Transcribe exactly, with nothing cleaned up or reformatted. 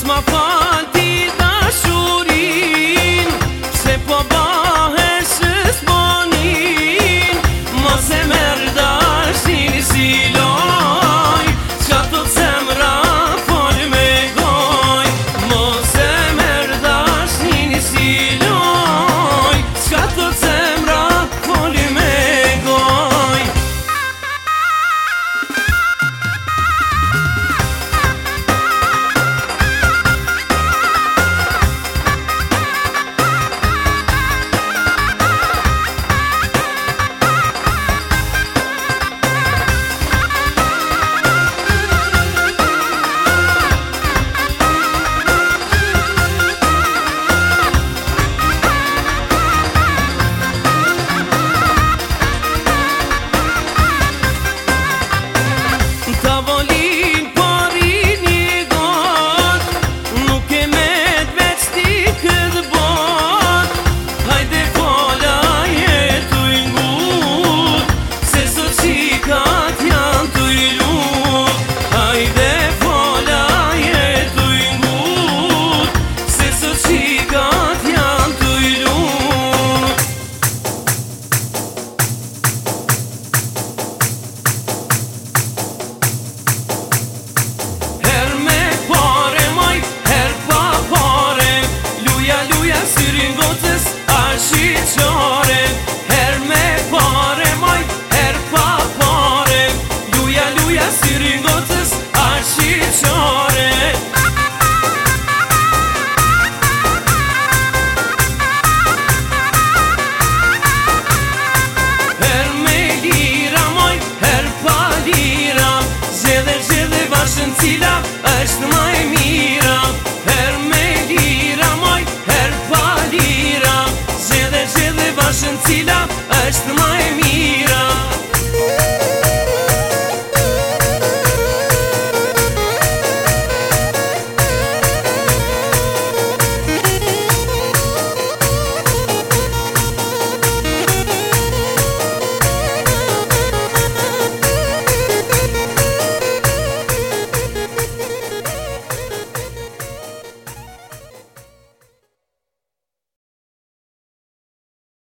Ma fal ti dashurin, se po bahesh s'bonin. Mos e merr dashin si loj, qa thot zemra fol me goj. Mos e merr dashin si loj, qa thot zemra fol me goj. Tavolin porin një got, nuk e met veç ti këtë bot. Hajde fola jetu i ngut, se sot qikat janë tu i lut. Hajde fola jetu i ngut, se sot qikat janë tu i lut. Her me pare moj, her pa pare, luja luja syrin gotës arshqyqare. Her me pare moj, her pa pare, luja luja syrin gotës arshqyqare. Her me lira moj, her pa lira, zjedhe zjedhe bashën cila